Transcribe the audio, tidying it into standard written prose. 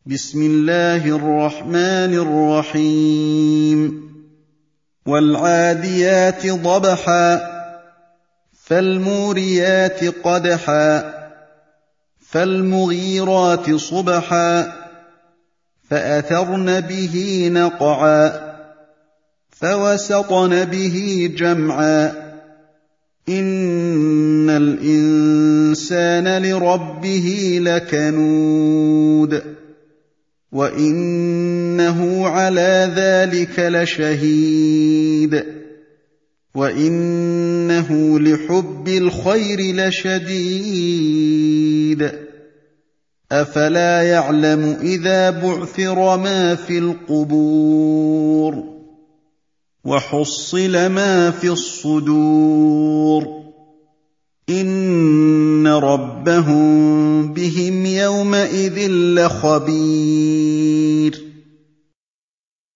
بسم الله الرحمن الرحيم والعاديات ضبحا فالموريات قدحا فالمغيرات صبحا فأثرن به نقعا فوسطن به جمعا إن الإنسان لربه لكنود وإنه على ذلك لشهيد وإنه لحب الخير لشديد أفلا يعلم إذا بعثر ما في القبور وحصل ما في الصدور إن ربهم بهم يومئذ لخبير